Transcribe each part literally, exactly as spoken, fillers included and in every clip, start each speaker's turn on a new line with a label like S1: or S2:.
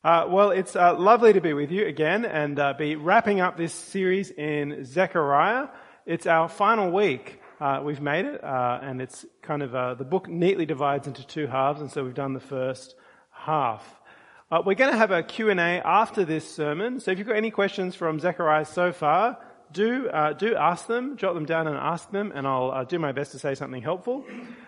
S1: Uh, well, it's uh, lovely to be with you again and uh, be wrapping up this series in Zechariah. It's our final week. Uh, we've made it, uh, and it's kind of, uh, the book neatly divides into two halves, and so we've done the first half. Uh, we're going to have a Q and A after this sermon, so if you've got any questions from Zechariah so far, do uh, do ask them, jot them down and ask them, and I'll uh, do my best to say something helpful.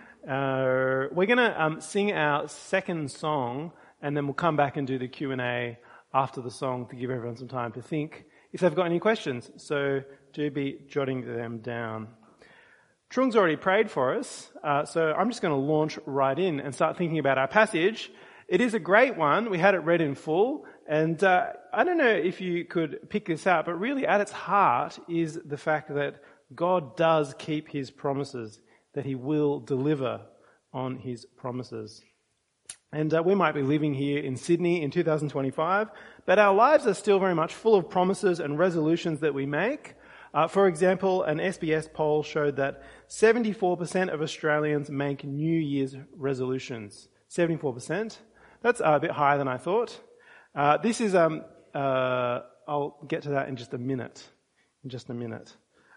S1: Uh, we're going to um, sing our second song, and then we'll come back and do the Q and A after the song to give everyone some time to think if they've got any questions. So do be jotting them down. Trung's already prayed for us, uh, so I'm just going to launch right in and start thinking about our passage. It is a great one. We had it read in full, and uh, I don't know if you could pick this out, but really at its heart is the fact that God does keep his promises, that he will deliver on his promises. And uh, we might be living here in Sydney in two thousand twenty-five, but our lives are still very much full of promises and resolutions that we make. Uh, for example, an S B S poll showed that seventy-four percent of Australians make New Year's resolutions. seventy-four percent. That's uh, a bit higher than I thought. Uh, this is, um, uh, I'll get to that in just a minute. In just a minute.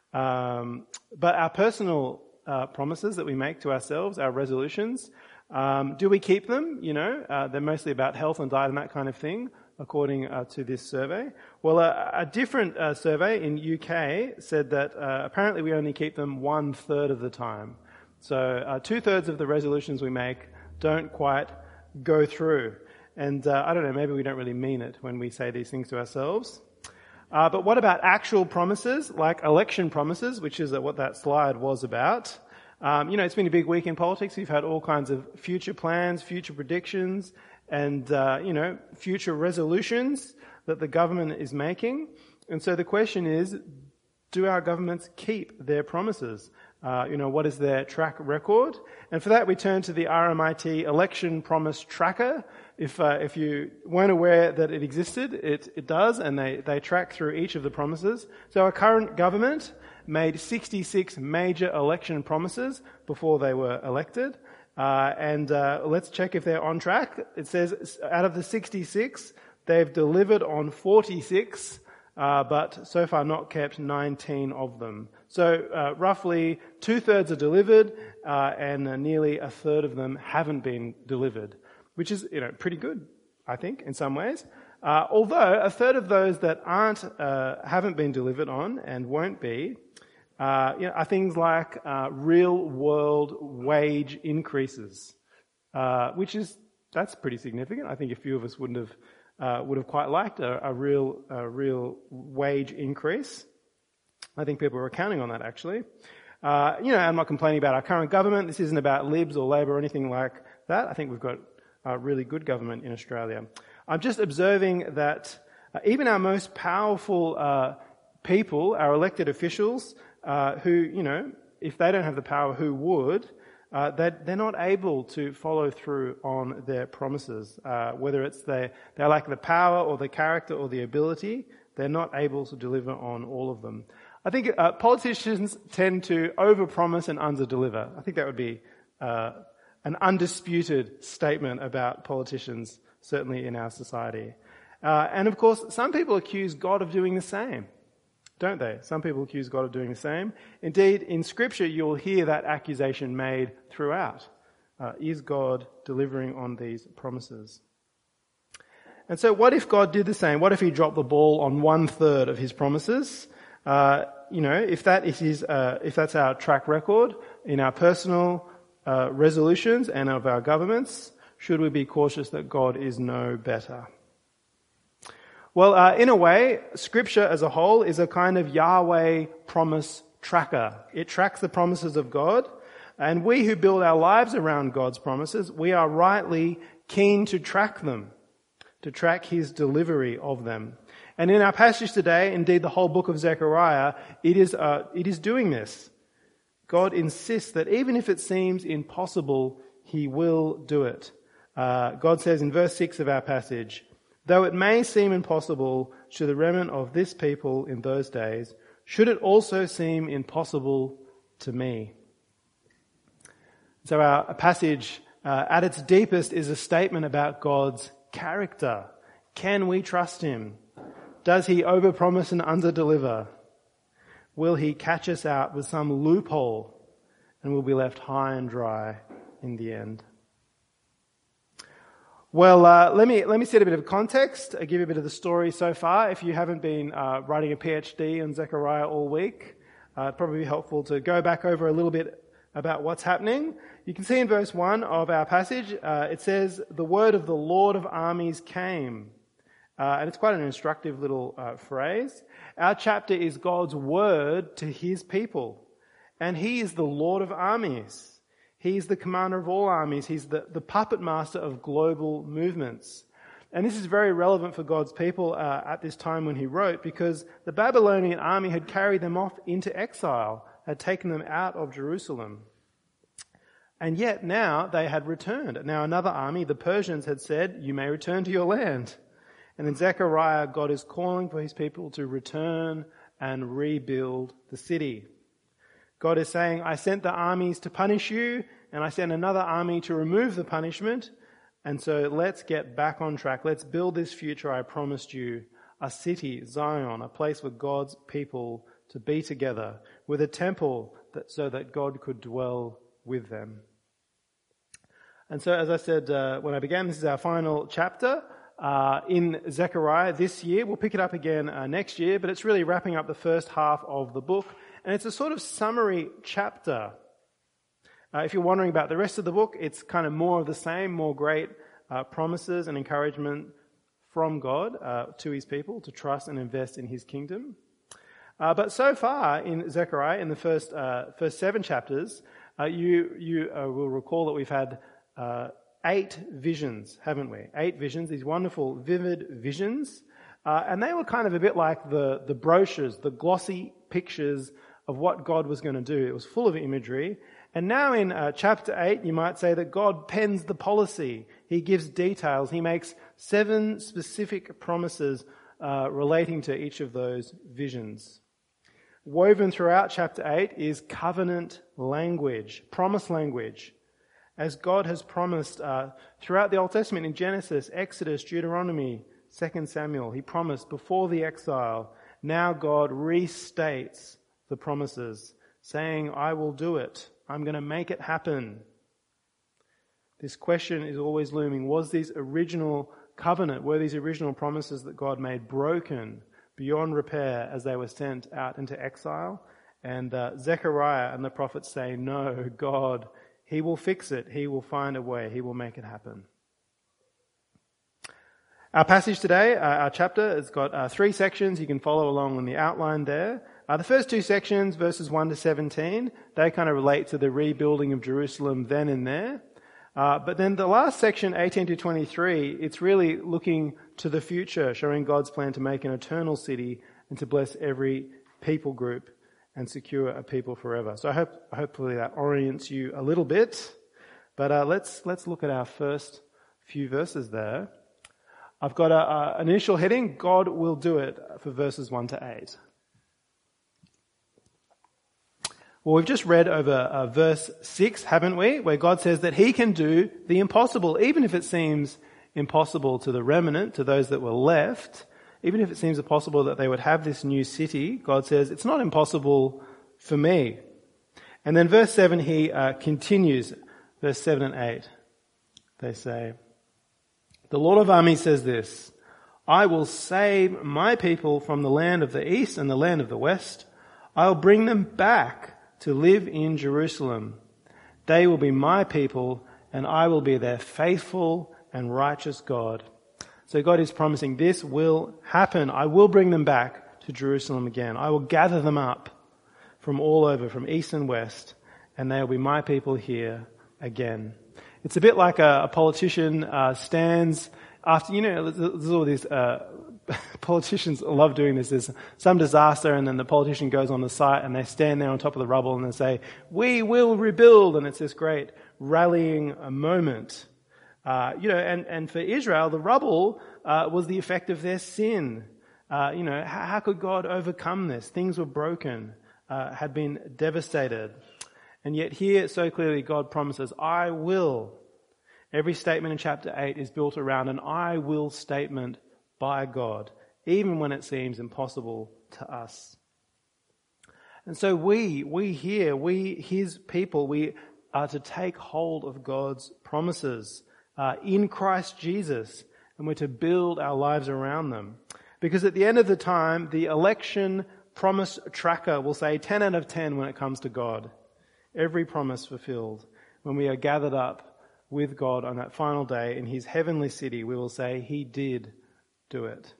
S1: Um, but our personal uh, promises that we make to ourselves, our resolutions, Um, do we keep them? You know, uh, they're mostly about health and diet and that kind of thing, according uh, to this survey. Well, uh, a different uh, survey in U K said that uh, apparently we only keep them one third of the time. So uh, two thirds of the resolutions we make don't quite go through. And uh, I don't know, maybe we don't really mean it when we say these things to ourselves. Uh, but what about actual promises, like election promises, which is uh, what that slide was about? Um, you know, it's been a big week in politics. We've had all kinds of future plans, future predictions, and, uh, you know, future resolutions that the government is making. And so the question is, do our governments keep their promises? Uh, you know, what is their track record? And for that, we turn to the R M I T Election Promise Tracker. If uh, if you weren't aware that it existed, it, it does, and they, they track through each of the promises. So our current government made sixty-six major election promises before they were elected. Uh, and uh, let's check if they're on track. It says out of the sixty-six, they've delivered on forty-six, uh, but so far not kept nineteen of them. So uh, roughly two-thirds are delivered, uh, and uh, nearly a third of them haven't been delivered, which is, you know, pretty good, I think, in some ways. Uh, although a third of those that aren't, uh, haven't been delivered on and won't be, Uh, you know, are things like uh, real-world wage increases, uh, which is that's pretty significant. I think a few of us wouldn't have uh, would have quite liked a, a real a real wage increase. I think people are counting on that actually. Uh, you know, I'm not complaining about our current government. This isn't about Libs or Labor or anything like that. I think we've got a really good government in Australia. I'm just observing that uh, even our most powerful uh, people, our elected officials, Uh, who, you know, if they don't have the power, who would? Uh, they're, they're not able to follow through on their promises. Uh, whether it's they, they lack the power or the character or the ability, they're not able to deliver on all of them. I think uh, politicians tend to overpromise and underdeliver. I think that would be uh, an undisputed statement about politicians, certainly in our society. Uh, and of course, some people accuse God of doing the same. Don't they? Some people accuse God of doing the same. Indeed, in Scripture, you'll hear that accusation made throughout. Uh, is God delivering on these promises? And so what if God did the same? What if he dropped the ball on one third of his promises? Uh, you know, if that is his, uh, if that's our track record in our personal uh, resolutions and of our governments, should we be cautious that God is no better? Well, uh, in a way, Scripture as a whole is a kind of Yahweh promise tracker. It tracks the promises of God, and we who build our lives around God's promises, we are rightly keen to track them, to track his delivery of them. And in our passage today, indeed the whole book of Zechariah, it is, uh, it is doing this. God insists that even if it seems impossible, he will do it. Uh, God says in verse six of our passage, "Though it may seem impossible to the remnant of this people in those days, should it also seem impossible to me?" So our passage, uh, at its deepest, is a statement about God's character. Can we trust him? Does he overpromise and underdeliver? Will he catch us out with some loophole and we'll be left high and dry in the end? Well, uh, let me let me set a bit of context. I'll give you a bit of the story so far. If you haven't been uh, writing a PhD on Zechariah all week, uh, it'd probably be helpful to go back over a little bit about what's happening. You can see in verse one of our passage, uh, it says, "The word of the Lord of armies came." Uh, and it's quite an instructive little uh, phrase. Our chapter is God's word to his people. And he is the Lord of armies. He's the commander of all armies. He's the, the puppet master of global movements. And this is very relevant for God's people uh, at this time when he wrote, because the Babylonian army had carried them off into exile, had taken them out of Jerusalem. And yet now they had returned. Now another army, the Persians, had said, "You may return to your land." And in Zechariah, God is calling for his people to return and rebuild the city. God is saying, "I sent the armies to punish you, and I sent another army to remove the punishment. And so let's get back on track. Let's build this future I promised you, a city, Zion, a place for God's people to be together, with a temple that, so that God could dwell with them." And so, as I said uh, when I began, this is our final chapter uh, in Zechariah this year. We'll pick it up again uh, next year, but it's really wrapping up the first half of the book. And it's a sort of summary chapter. Uh, if you're wondering about the rest of the book, it's kind of more of the same, more great uh, promises and encouragement from God uh, to his people to trust and invest in his kingdom. Uh, but so far in Zechariah, in the first uh, first seven chapters, uh, you you uh, will recall that we've had uh, eight visions, haven't we? Eight visions, these wonderful, vivid visions. Uh, and they were kind of a bit like the, the brochures, the glossy pictures of what God was going to do. It was full of imagery. And now in uh, chapter eight, you might say that God pens the policy. He gives details. He makes seven specific promises uh, relating to each of those visions. Woven throughout chapter eight is covenant language, promise language. As God has promised uh, throughout the Old Testament in Genesis, Exodus, Deuteronomy, Second Samuel, he promised before the exile. Now God restates the promises, saying, "I will do it. I'm going to make it happen." This question is always looming. Was this original covenant, were these original promises that God made broken beyond repair as they were sent out into exile? And uh, Zechariah and the prophets say, no, God, he will fix it. He will find a way. He will make it happen. Our passage today, uh, our chapter, has got uh, three sections. You can follow along on the outline there. Uh, the first two sections, verses one to seventeen, they kind of relate to the rebuilding of Jerusalem then and there. Uh, but then the last section, eighteen to twenty-three, it's really looking to the future, showing God's plan to make an eternal city and to bless every people group and secure a people forever. So I hope, hopefully that orients you a little bit. But uh, let's let's look at our first few verses there. I've got a, an initial heading, God will do it, for verses one to eight. Well, we've just read over uh, verse six, haven't we? Where God says that he can do the impossible, even if it seems impossible to the remnant, to those that were left. Even if it seems impossible that they would have this new city, God says, it's not impossible for me. And then verse seven, he uh, continues, verse seven and eight. They say, "The Lord of armies says this, I will save my people from the land of the east and the land of the west. I'll bring them back to live in Jerusalem. They will be my people, and I will be their faithful and righteous God." So God is promising this will happen. I will bring them back to Jerusalem again. I will gather them up from all over, from east and west, and they will be my people here again. It's a bit like a, a politician uh, stands after, you know, there's all these uh, politicians love doing this. There's some disaster, and then the politician goes on the site and they stand there on top of the rubble and they say, "We will rebuild," and it's this great rallying moment. Uh, you know, and, and for Israel, the rubble uh, was the effect of their sin. Uh, you know, how, how could God overcome this? Things were broken, uh, had been devastated. And yet here, so clearly, God promises, I will. Every statement in chapter eight is built around an I will statement by God, even when it seems impossible to us. And so we, we here, we, his people, we are to take hold of God's promises uh, in Christ Jesus, and we're to build our lives around them. Because at the end of the time, the election promise tracker will say ten out of ten when it comes to God. Every promise fulfilled. When we are gathered up with God on that final day in his heavenly city, we will say, he did do it.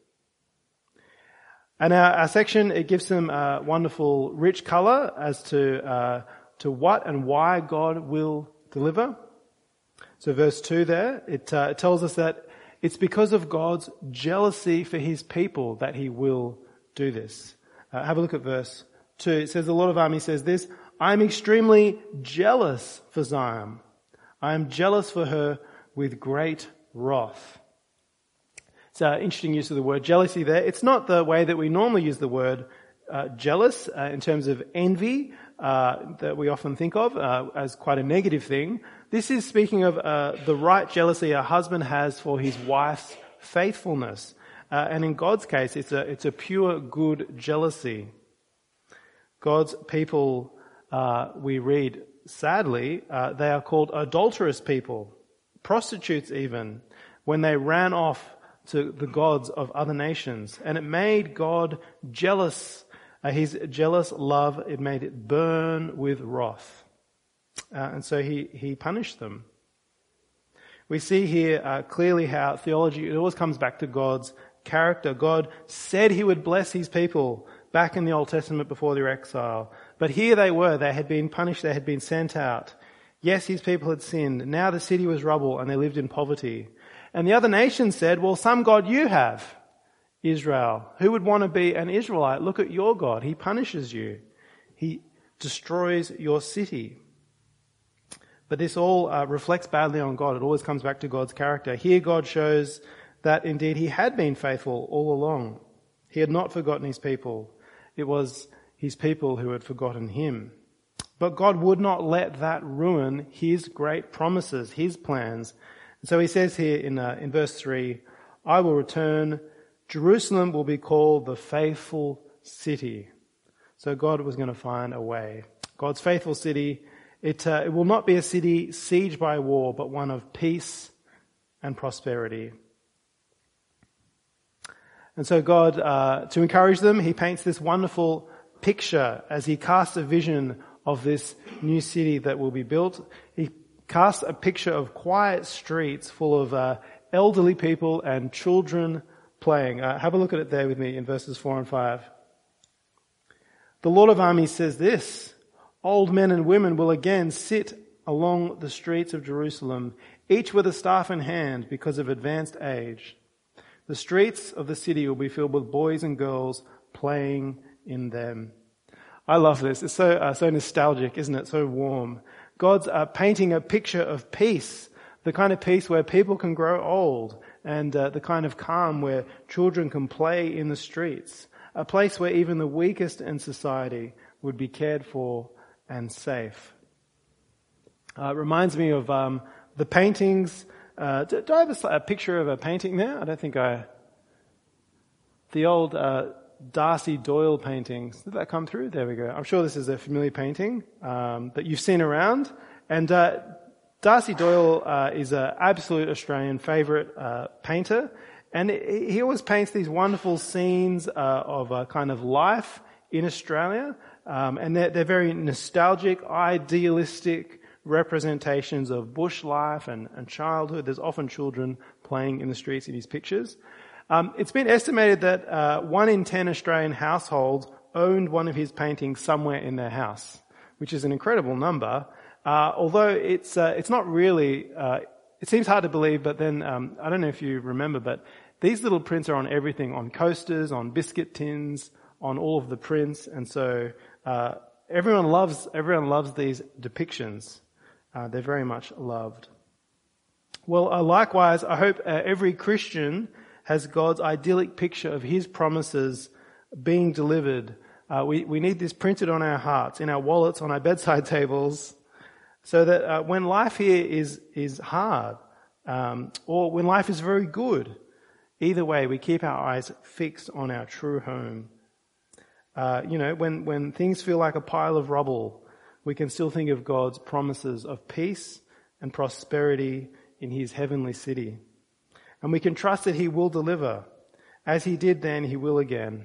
S1: And our, our section, it gives some uh, wonderful rich color as to uh, to what and why God will deliver. So verse two there, it, uh, it tells us that it's because of God's jealousy for his people that he will do this. Uh, have a look at verse two. It says, the Lord of armies says this, I am extremely jealous for Zion. I am jealous for her with great wrath. It's an interesting use of the word jealousy there. It's not the way that we normally use the word uh, jealous uh, in terms of envy uh, that we often think of uh, as quite a negative thing. This is speaking of uh, the right jealousy a husband has for his wife's faithfulness. Uh, and in God's case, it's a, it's a pure good jealousy. God's people, uh, we read, sadly, uh, they are called adulterous people, prostitutes even, when they ran off to the gods of other nations. And it made God jealous. Uh, his jealous love, it made it burn with wrath. Uh, and so he, he punished them. We see here uh, clearly how theology, it always comes back to God's character. God said he would bless his people back in the Old Testament before their exile. But here they were. They had been punished. They had been sent out. Yes, his people had sinned. Now the city was rubble and they lived in poverty. And the other nations said, well, some God you have, Israel. Who would want to be an Israelite? Look at your God. He punishes you. He destroys your city. But this all uh, reflects badly on God. It always comes back to God's character. Here God shows that indeed he had been faithful all along. He had not forgotten his people. It was his people who had forgotten him. But God would not let that ruin his great promises, his plans. So he says here in uh, in verse three, I will return. Jerusalem will be called the faithful city. So God was going to find a way. God's faithful city, it, uh, it will not be a city sieged by war, but one of peace and prosperity. And so God, uh, to encourage them, he paints this wonderful picture as he casts a vision of this new city that will be built. He casts a picture of quiet streets full of uh, elderly people and children playing. Uh, have a look at it there with me in verses four and five. The Lord of armies says this, old men and women will again sit along the streets of Jerusalem, each with a staff in hand because of advanced age. The streets of the city will be filled with boys and girls playing in them. I love this. It's so uh, so nostalgic, isn't it? So warm. God's uh, painting a picture of peace, the kind of peace where people can grow old, and uh, the kind of calm where children can play in the streets, a place where even the weakest in society would be cared for and safe. Uh, it reminds me of um, the paintings. Uh, do, do I have a, a picture of a painting there? I don't think I... The old uh, Darcy Doyle paintings. Did that come through? There we go. I'm sure this is a familiar painting um, that you've seen around. And uh, Darcy Doyle uh, is an absolute Australian favourite uh, painter. And he always paints these wonderful scenes uh, of a kind of life in Australia. Um, and they're, they're very nostalgic, idealistic representations of bush life and, and childhood. There's often children playing in the streets in his pictures. Um, it's been estimated that uh, one in ten Australian households owned one of his paintings somewhere in their house, which is an incredible number. Uh, although it's uh, it's not really, uh, it seems hard to believe, but then um, I don't know if you remember, but these little prints are on everything, on coasters, on biscuit tins, on all of the prints, and so uh, everyone loves everyone loves these depictions. Uh, they're very much loved. Well, uh, likewise, I hope uh, every Christian has God's idyllic picture of his promises being delivered. Uh, we, we need this printed on our hearts, in our wallets, on our bedside tables, so that uh, when life here is is hard, um, or when life is very good, Either way, we keep our eyes fixed on our true home. Uh, you know, when, when things feel like a pile of rubble, we can still think of God's promises of peace and prosperity in his heavenly city. And we can trust that he will deliver. As he did then, he will again.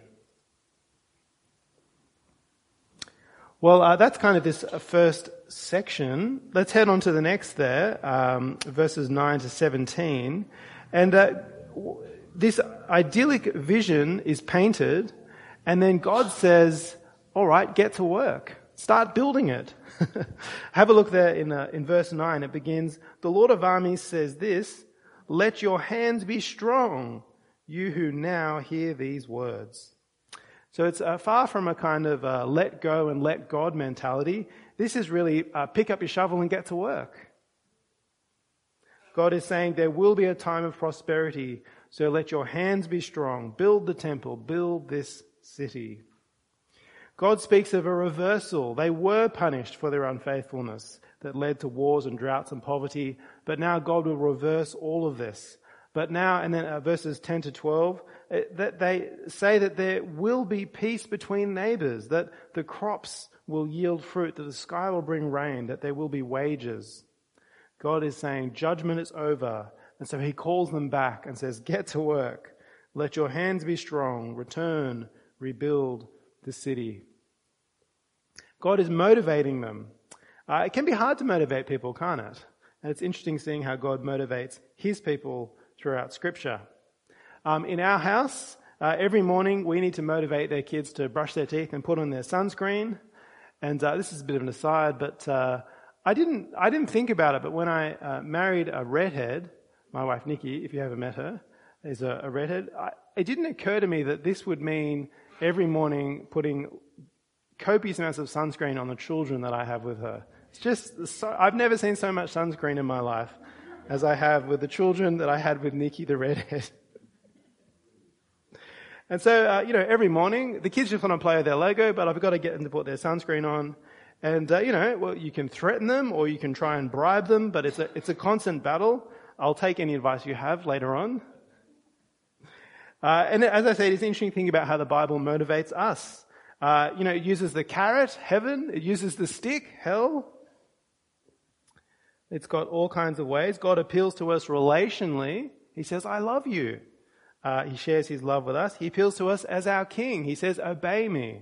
S1: Well, uh, that's kind of this first section. Let's head on to the next there, um, verses nine to seventeen. And uh, this idyllic vision is painted, and then God says, all right, get to work. Start building it. Have a look there in, uh, in verse nine. It begins, the Lord of armies says this, let your hands be strong, you who now hear these words. So it's uh, far from a kind of uh, let go and let God mentality. This is really uh, pick up your shovel and get to work. God is saying there will be a time of prosperity, so let your hands be strong. Build the temple, build this city. God speaks of a reversal. They were punished for their unfaithfulness that led to wars and droughts and poverty, but now God will reverse all of this. But now, and then uh, verses ten to twelve, uh, that they say that there will be peace between neighbors, that the crops will yield fruit, that the sky will bring rain, that there will be wages. God is saying judgment is over, and so he calls them back and says, get to work. Let your hands be strong. Return, rebuild the city. God is motivating them. Uh, it can be hard to motivate people, can't it? And it's interesting seeing how God motivates his people throughout Scripture. Um, in our house, uh, every morning we need to motivate their kids to brush their teeth and put on their sunscreen. And uh, this is a bit of an aside, but uh, I didn't I didn't think about it. But when I uh, married a redhead, my wife Nikki, if you haven't met her, is a, a redhead. I, it didn't occur to me that this would mean every morning putting copious amounts of sunscreen on the children that I have with her. It's just so, I've never seen so much sunscreen in my life as I have with the children that I had with Nikki the redhead. And so, uh, you know, every morning the kids just want to play with their Lego, but I've got to get them to put their sunscreen on. And uh, you know, well, you can threaten them or you can try and bribe them, but it's a it's a constant battle. I'll take any advice you have later on. Uh, and as I said, it's an interesting thing about how the Bible motivates us. Uh, you know, it uses the carrot, heaven. It uses the stick, hell. It's got all kinds of ways. God appeals to us relationally. He says, I love you. Uh, he shares his love with us. He appeals to us as our king. He says, obey me.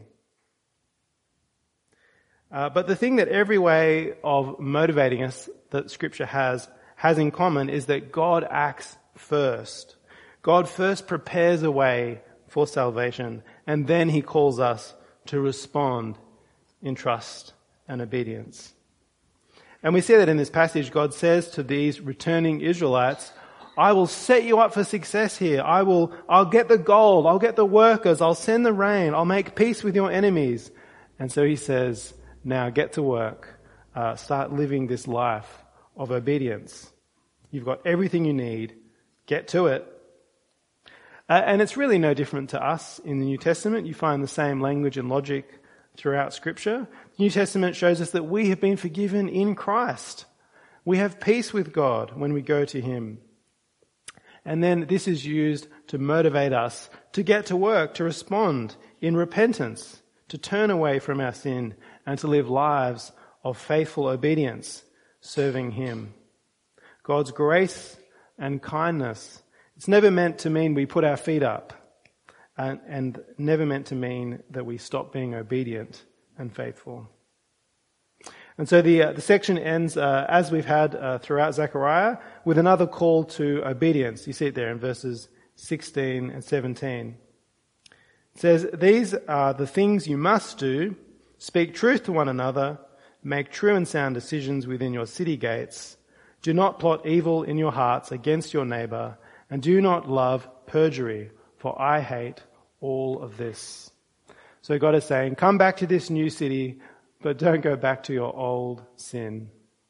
S1: Uh, but the thing that every way of motivating us that Scripture has, has in common is that God acts first. God first prepares a way for salvation, and then he calls us to respond in trust and obedience. And we see that in this passage, God says to these returning Israelites, I will set you up for success here. I will, I'll get the gold. I'll get the workers. I'll send the rain. I'll make peace with your enemies. And so he says, now get to work. Uh, start living this life of obedience. You've got everything you need. Get to it. Uh, and it's really no different to us in the New Testament. You find the same language and logic throughout Scripture. The New Testament shows us that we have been forgiven in Christ. We have peace with God when we go to him. And then this is used to motivate us to get to work, to respond in repentance, to turn away from our sin and to live lives of faithful obedience, serving him. God's grace and kindness, it's never meant to mean we put our feet up, and, and never meant to mean that we stop being obedient and faithful. And so the uh, the section ends, uh, as we've had uh, throughout Zechariah, with another call to obedience. You see it there in verses sixteen and seventeen. It says, these are the things you must do. Speak truth to one another. Make true and sound decisions within your city gates. Do not plot evil in your hearts against your neighbor. And do not love perjury, for I hate all of this. So God is saying, come back to this new city, but don't go back to your old sin.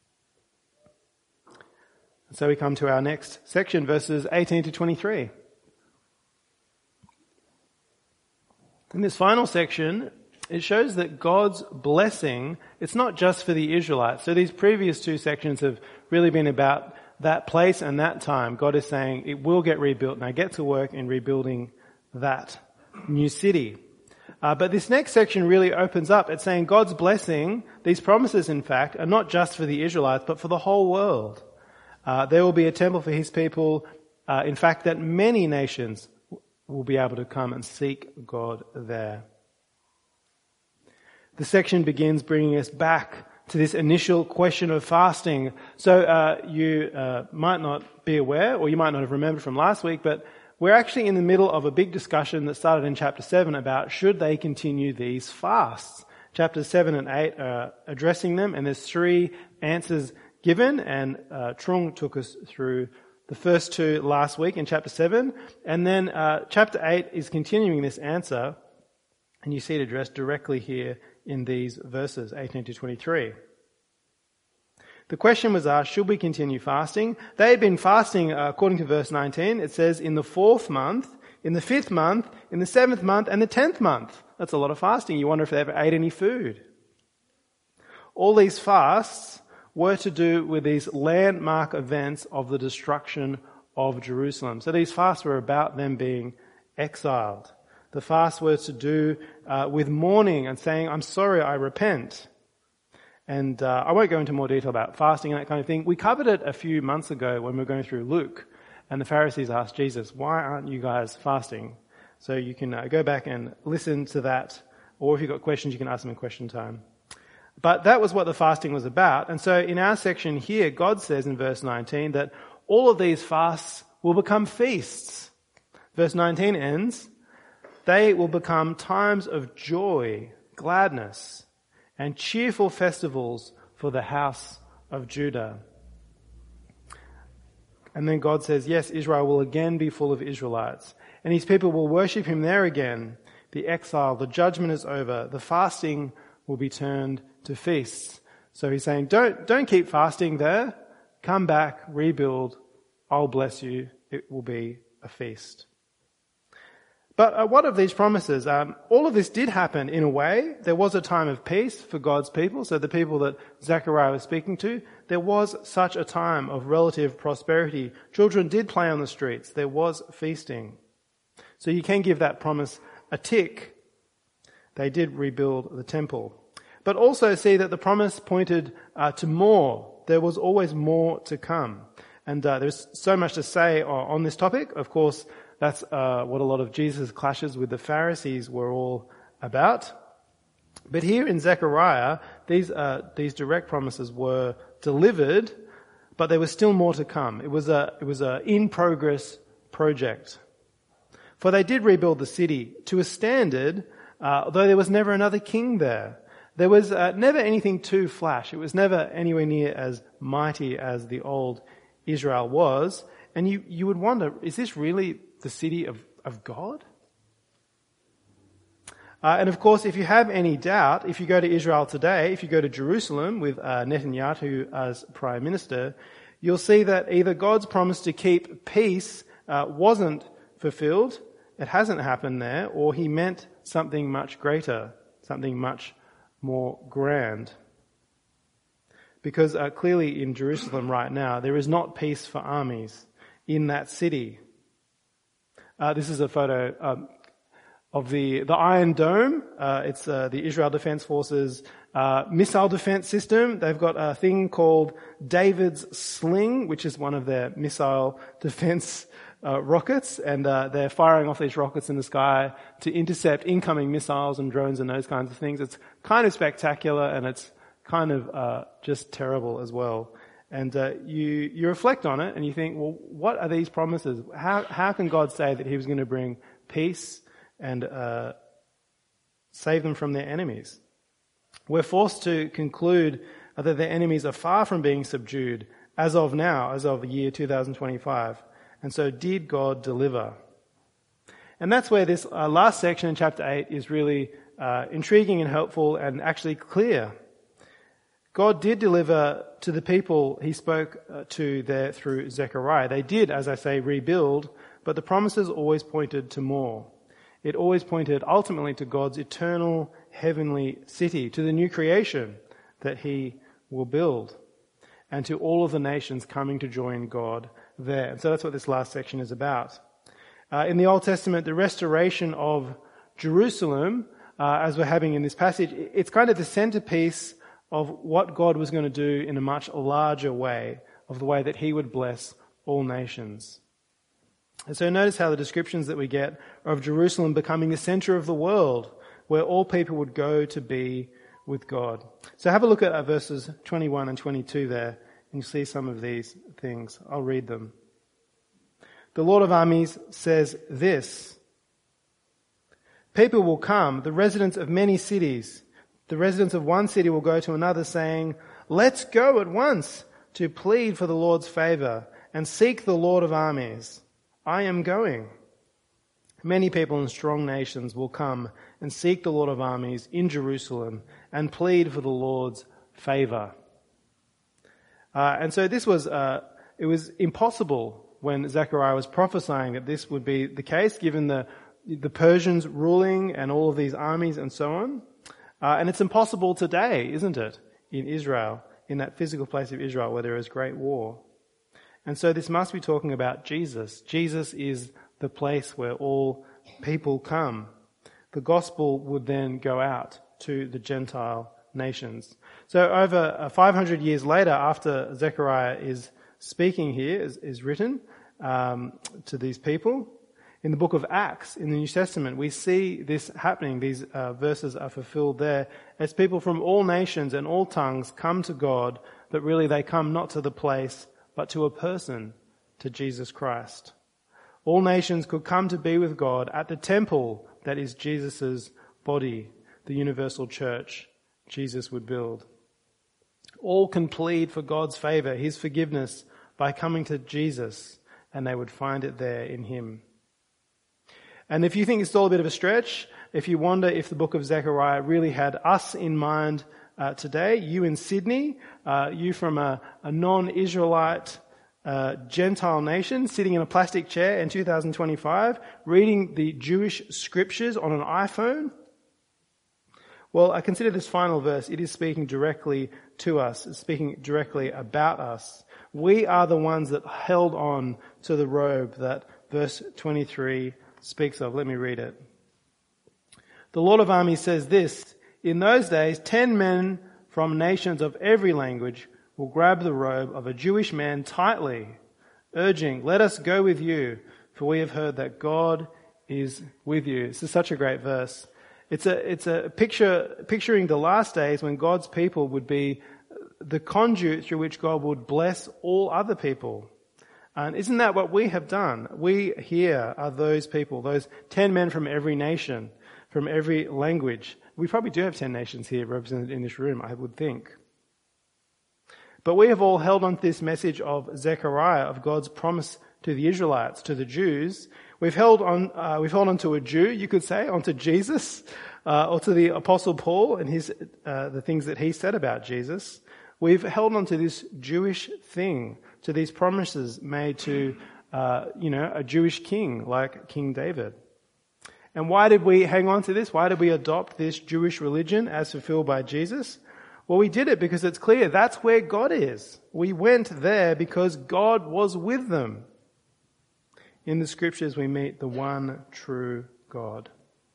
S1: And so we come to our next section, verses eighteen to twenty-three. In this final section, it shows that God's blessing, it's not just for the Israelites. So these previous two sections have really been about that place and that time, God is saying it will get rebuilt. Now get to work in rebuilding that new city. Uh, but this next section really opens up. It's saying God's blessing, these promises in fact, are not just for the Israelites, but for the whole world. Uh, there will be a temple for his people. Uh, in fact, that many nations will be able to come and seek God there. The section begins bringing us back to this initial question of fasting. So uh, you uh, might not be aware, or you might not have remembered from last week, but we're actually in the middle of a big discussion that started in chapter seven about should they continue these fasts. Chapters seven and eight are addressing them, and there's three answers given, and uh, Trung took us through the first two last week in chapter seven, and then uh, chapter eight is continuing this answer, and you see it addressed directly here in these verses, eighteen to twenty-three. The question was asked, should we continue fasting? They had been fasting, uh, according to verse nineteen, it says in the fourth month, in the fifth month, in the seventh month, and the tenth month. That's a lot of fasting. You wonder if they ever ate any food. All these fasts were to do with these landmark events of the destruction of Jerusalem. So these fasts were about them being exiled. The fasts were to do uh, with mourning and saying, I'm sorry, I repent. And uh, I won't go into more detail about fasting and that kind of thing. We covered it a few months ago when we were going through Luke, and the Pharisees asked Jesus, why aren't you guys fasting? So you can uh, go back and listen to that, or if you've got questions, you can ask them in question time. But that was what the fasting was about. And so in our section here, God says in verse nineteen that all of these fasts will become feasts. Verse nineteen ends, they will become times of joy, gladness, and cheerful festivals for the house of Judah. And then God says, yes, Israel will again be full of Israelites, and his people will worship him there again. The exile, the judgment is over. The fasting will be turned to feasts. So he's saying, don't, don't keep fasting there. Come back, rebuild. I'll bless you. It will be a feast. But uh, what of these promises? Um, all of this did happen in a way. There was a time of peace for God's people, so the people that Zechariah was speaking to. There was such a time of relative prosperity. Children did play on the streets. There was feasting. So you can give that promise a tick. They did rebuild the temple. But also see that the promise pointed uh, to more. There was always more to come. And uh, there's so much to say on this topic. Of course, that's uh, what a lot of Jesus' clashes with the Pharisees were all about. But here in Zechariah, these uh, these direct promises were delivered, but there was still more to come. It was a it was a in progress project. For they did rebuild the city to a standard, uh, though there was never another king there. There was uh, never anything too flash. It was never anywhere near as mighty as the old Israel was. And you, you would wonder, is this really the city of, of God? Uh, and of course, if you have any doubt, if you go to Israel today, if you go to Jerusalem with uh, Netanyahu as Prime Minister, you'll see that either God's promise to keep peace uh, wasn't fulfilled, it hasn't happened there, or he meant something much greater, something much more grand. Because uh, clearly in Jerusalem right now, there is not peace for armies in that city. Uh, this is a photo um, of the, the Iron Dome. Uh, it's uh, the Israel Defense Forces uh, missile defense system. They've got a thing called David's Sling, which is one of their missile defense uh, rockets, and uh, they're firing off these rockets in the sky to intercept incoming missiles and drones and those kinds of things. It's kind of spectacular, and it's kind of uh, just terrible as well. And uh, you you reflect on it and you think, well, what are these promises? How how can God say that he was going to bring peace and uh, save them from their enemies? We're forced to conclude that their enemies are far from being subdued as of now, as of the year two thousand twenty-five. And so did God deliver? And that's where this uh, last section in chapter eight is really uh, intriguing and helpful and actually clear. God did deliver to the people he spoke to there through Zechariah. They did, as I say, rebuild, but the promises always pointed to more. It always pointed ultimately to God's eternal heavenly city, to the new creation that he will build. and to all of the nations coming to join God there. And so that's what this last section is about. Uh, in the Old Testament, the restoration of Jerusalem, uh, as we're having in this passage, it's kind of the centerpiece of what God was going to do in a much larger way, of the way that he would bless all nations. And so notice how the descriptions that we get of Jerusalem becoming the center of the world, where all people would go to be with God. So have a look at uh, verses twenty-one and twenty-two there, and you'll see some of these things. I'll read them. The Lord of armies says this: people will come, the residents of many cities. The residents of one city will go to another saying, let's go at once to plead for the Lord's favor and seek the Lord of armies. I am going. Many people in strong nations will come and seek the Lord of armies in Jerusalem and plead for the Lord's favor. Uh, and so this was, uh, it was impossible when Zechariah was prophesying that this would be the case, given the, the Persians ruling and all of these armies and so on. Uh, and it's impossible today, isn't it, in Israel, in that physical place of Israel where there is great war. And so this must be talking about Jesus. Jesus is the place where all people come. The gospel would then go out to the Gentile nations. So over five hundred years later, after Zechariah is speaking here, is, is written um, to these people, in the book of Acts, in the New Testament, we see this happening. These uh, verses are fulfilled there as people from all nations and all tongues come to God, but really they come not to the place, but to a person, to Jesus Christ. All nations could come to be with God at the temple that is Jesus' body, the universal church Jesus would build. All can plead for God's favor, his forgiveness, by coming to Jesus, and they would find it there in him. And if you think it's still a bit of a stretch, if you wonder if the book of Zechariah really had us in mind uh, today, you in Sydney, uh, you from a, a non-Israelite uh, Gentile nation sitting in a plastic chair in two thousand twenty-five, reading the Jewish scriptures on an iPhone, well, I consider this final verse, it is speaking directly to us, it's speaking directly about us. We are the ones that held on to the robe that verse twenty-three speaks of. Let me read it. The Lord of armies says this: in those days, ten men from nations of every language will grab the robe of a Jewish man tightly, urging, let us go with you, for we have heard that God is with you. This is such a great verse. It's a, it's a picture, picturing the last days when God's people would be the conduit through which God would bless all other people. And isn't that what we have done? We here are those people, those ten men from every nation, from every language. We probably do have ten nations here represented in this room, I would think. But we have all held on to this message of Zechariah, of God's promise to the Israelites, to the Jews. We've held on, uh, we've held on to a Jew, you could say, onto Jesus, uh, or to the Apostle Paul and his, uh, the things that he said about Jesus. We've held on to this Jewish thing, to these promises made to, uh, you know, a Jewish king like King David. And why did we hang on to this? Why did we adopt this Jewish religion as fulfilled by Jesus? Well, we did it because it's clear that's where God is. We went there because God was with them. In the scriptures, we meet the one true God.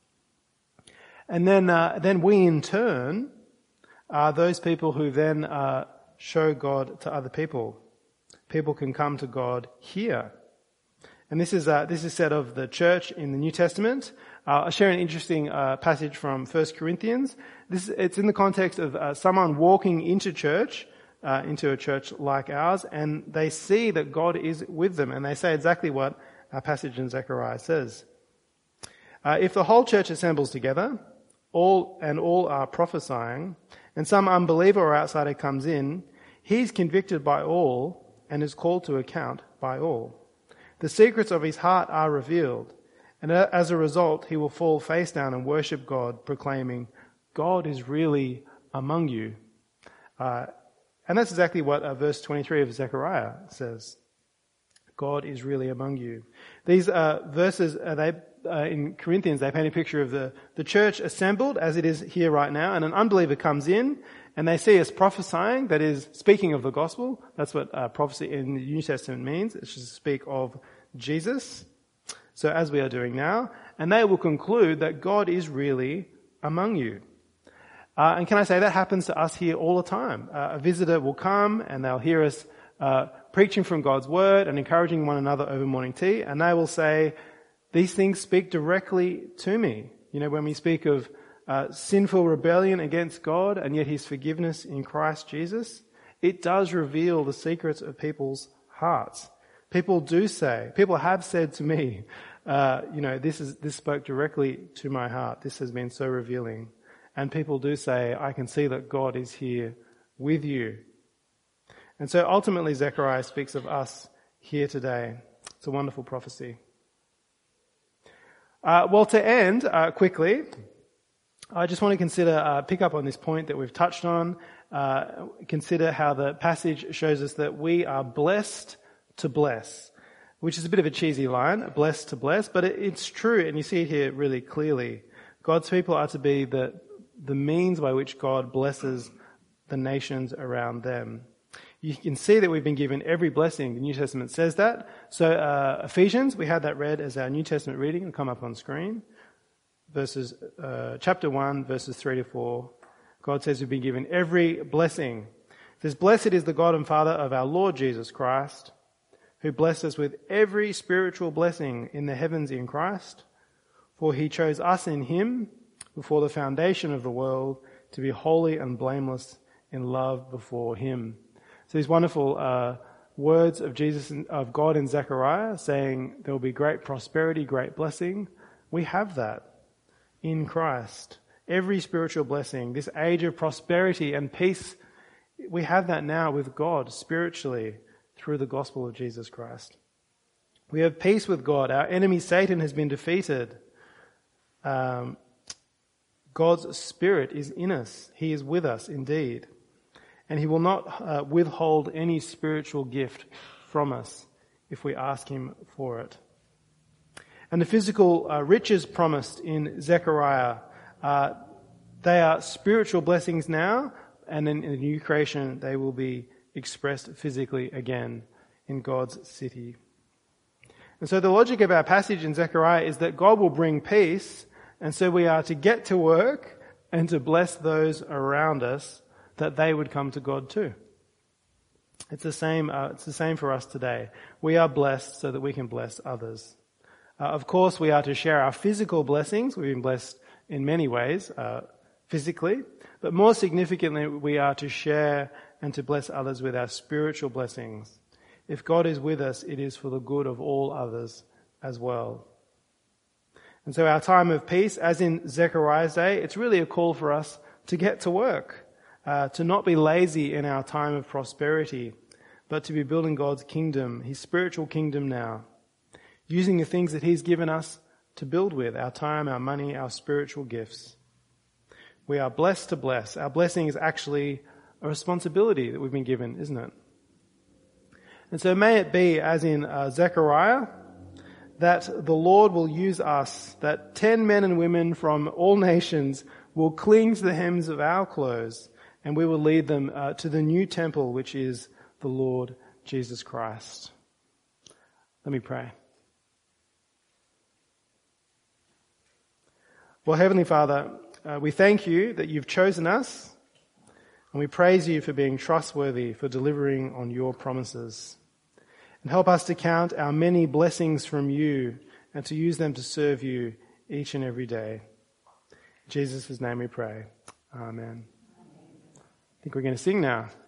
S1: And then, uh, then we in turn are those people who then uh, show God to other people. People can come to God here. And this is uh, this is said of the church in the New Testament. Uh, I'll share an interesting uh, passage from First Corinthians. This it's in the context of uh, someone walking into church, uh, into a church like ours, and they see that God is with them, and they say exactly what our passage in Zechariah says. Uh, if the whole church assembles together, all and all are prophesying, and some unbeliever or outsider comes in, he's convicted by all and is called to account by all. The secrets of his heart are revealed, and as a result, he will fall face down and worship God, proclaiming, God is really among you. Uh, and that's exactly what uh, verse twenty-three of Zechariah says. God is really among you. These uh, verses, uh, they uh, in Corinthians, they paint a picture of the, the church assembled as it is here right now, and an unbeliever comes in and they see us prophesying, that is, speaking of the gospel. That's what uh, prophecy in the New Testament means. It's to speak of Jesus. So as we are doing now, and they will conclude that God is really among you. Uh, and can I say that happens to us here all the time? Uh, a visitor will come and they'll hear us uh, preaching from God's word and encouraging one another over morning tea, and they will say, these things speak directly to me. You know, when we speak of uh, sinful rebellion against God and yet his forgiveness in Christ Jesus, it does reveal the secrets of people's hearts. People do say, people have said to me, uh, you know, this is this spoke directly to my heart. This has been so revealing. And people do say, I can see that God is here with you. And so ultimately Zechariah speaks of us here today. It's a wonderful prophecy. Uh, well, to end uh, quickly, I just want to consider, uh, pick up on this point that we've touched on, uh, consider how the passage shows us that we are blessed to bless, which is a bit of a cheesy line, blessed to bless, but it, it's true, and you see it here really clearly. God's people are to be the, the means by which God blesses the nations around them. You can see that we've been given every blessing. The New Testament says that. So uh, Ephesians, we had that read as our New Testament reading. It'll come up on screen. Verses, uh, chapter one, verses three to four. God says we've been given every blessing. It says, blessed is the God and Father of our Lord Jesus Christ, who blessed us with every spiritual blessing in the heavens in Christ. For he chose us in him before the foundation of the world to be holy and blameless in love before him. So these wonderful uh, words of Jesus, of God in Zechariah, saying there will be great prosperity, great blessing. We have that in Christ. Every spiritual blessing, this age of prosperity and peace, we have that now with God spiritually through the gospel of Jesus Christ. We have peace with God. Our enemy Satan has been defeated. Um, God's Spirit is in us. He is with us indeed. And he will not uh, withhold any spiritual gift from us if we ask him for it. And the physical uh, riches promised in Zechariah, uh, they are spiritual blessings now, and in, in the new creation they will be expressed physically again in God's city. And so the logic of our passage in Zechariah is that God will bring peace, and so we are to get to work and to bless those around us, that they would come to God too. It's the same. Uh, it's the same for us today. We are blessed so that we can bless others. Uh, of course, we are to share our physical blessings. We've been blessed in many ways, uh, physically, but more significantly, we are to share and to bless others with our spiritual blessings. If God is with us, it is for the good of all others as well. And so, our time of peace, as in Zechariah's day, it's really a call for us to get to work. Uh, to not be lazy in our time of prosperity, but to be building God's kingdom, his spiritual kingdom now, using the things that he's given us to build with, our time, our money, our spiritual gifts. We are blessed to bless. Our blessing is actually a responsibility that we've been given, isn't it? And so may it be, as in uh, Zechariah, that the Lord will use us, that ten men and women from all nations will cling to the hems of our clothes, and we will lead them uh, to the new temple, which is the Lord Jesus Christ. Let me pray. Well, Heavenly Father, uh, we thank you that you've chosen us, and we praise you for being trustworthy, for delivering on your promises. And help us to count our many blessings from you and to use them to serve you each and every day. In Jesus' name we pray. Amen. I think we're going to sing now.